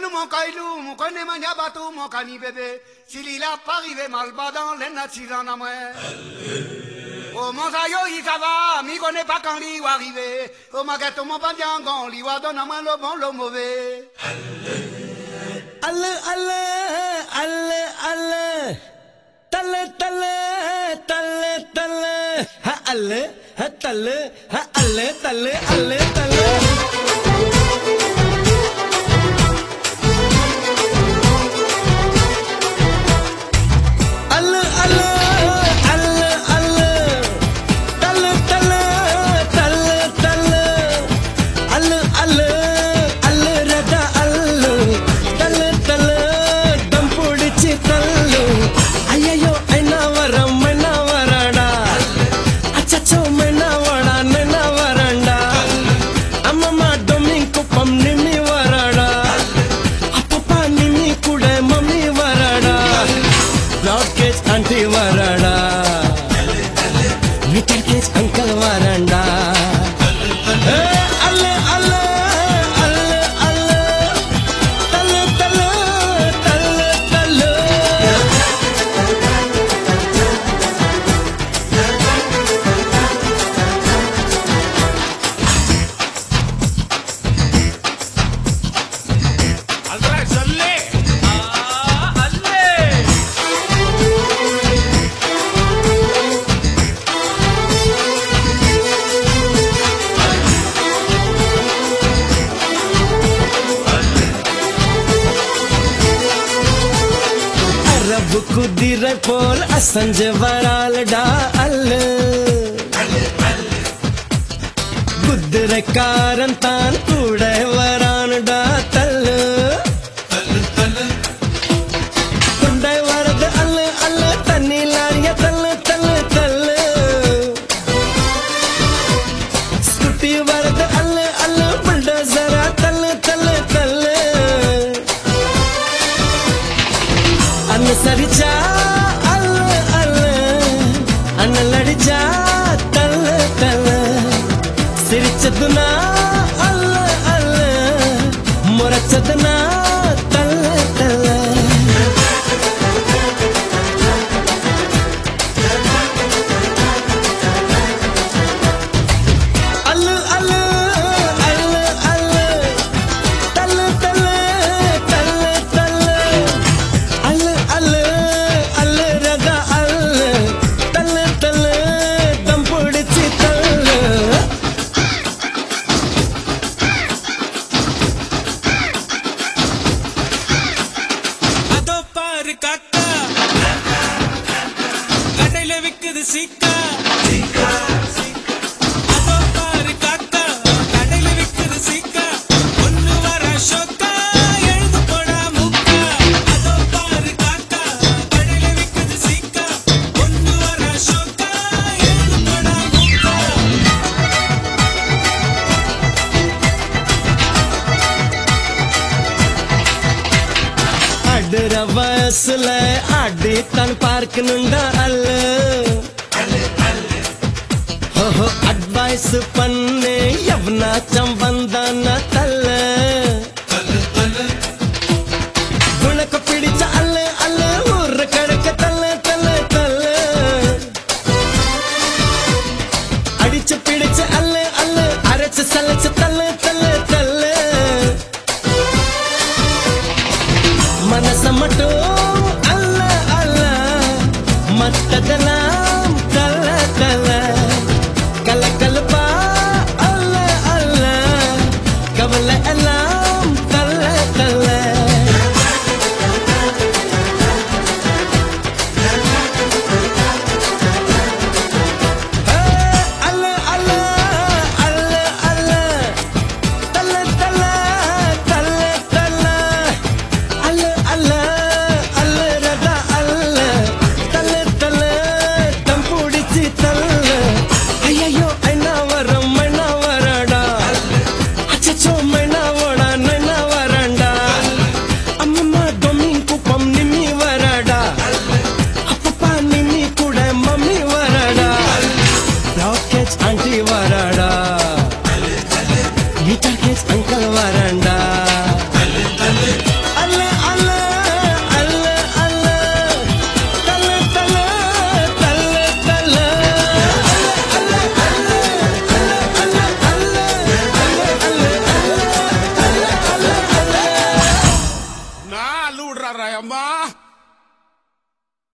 nous mon caillou, mon connaît mania bateau, mon cani bébé. S'il il a pas arrivé mal bas dans les natifs en amoué. Oh mon sayo, il ça va, mi connaît pas quand il va arriver. Oh ma gâteau, mon pandiangon, il va donner à moi le bon, le mauvais. Alle, alle, alle, alle. Talle, talle, talle, talle. Ha alle, ha talle, ha alle, talle, alle, talle. Auntie Varanda, little kids Uncle Varanda. Alle, alle, alle, alle, talle, talle, talle, talle. Alright, Salle. குதிரை போல் அசஞ்ச வராலடா அல்ல குதிரைக்காரன் தான் கூட வரானடா தல்லு குண்டை வரது அல்ல அல்ல தண்ணி லாரிய தல்லு தல்லு தல்லு scooty வரது அல்ல அல்ல புல்டோசரா தல்லு தல்லு தல்லு அனுசரிச்சா அல்ல அல்ல அண்ணல் அடிச்சா தல்ல தல்ல சிரிச்சதுனா அல்ல அல்ல முறைச்சதுனா தல்ல தல்ல அல்ல அல்ல அல்ல அல்ல தல்ல தல்ல தல்ல தல்ல அல்ல அல்ல அல்ல ரதா அல்ல தல்ல தல்ல தம் பிடிச்சி தல்ல அதோ பாரு காக்கா கடையில விக்குது சீக்கா அதோ பாரு காக்கா கடையில விக்குது சீக்கா ஒண்ணு வர ஷோக்கா எழுது போடா மூக்கா அதோ பாரு காக்கா கடையில விக்குது சீக்கா ஒண்ணு வர ஷோக்கா எழுது போடா மூக்கா அடுற வயசுல அடி தான் பார்க்கணுண்டா அல்ல ஓஹோ அட்வைஸ் பண்ணு எவனாச்சும் வந்தானா தல்ல உனக்கு பிடிச்ச அல்ல அல்ல ஊர்ற கடக்க தல்ல தல்ல தல்ல அடிச்சு பிடிச்ச அல்ல அல்ல அரைச்சு சலைச்சு தல்ல தல்ல தல்ல மனச மட்டும் அல்ல அல்ல மத்ததெல்லாம் தல்ல தல்ல கல கலப்பா அல்ல அல்ல கவலை எல்லாம்